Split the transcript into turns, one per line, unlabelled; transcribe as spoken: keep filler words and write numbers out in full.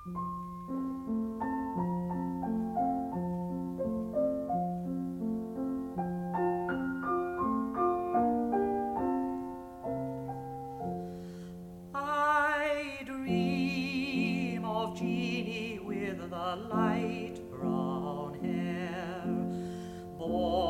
I dream of Jeannie with the light brown hair, born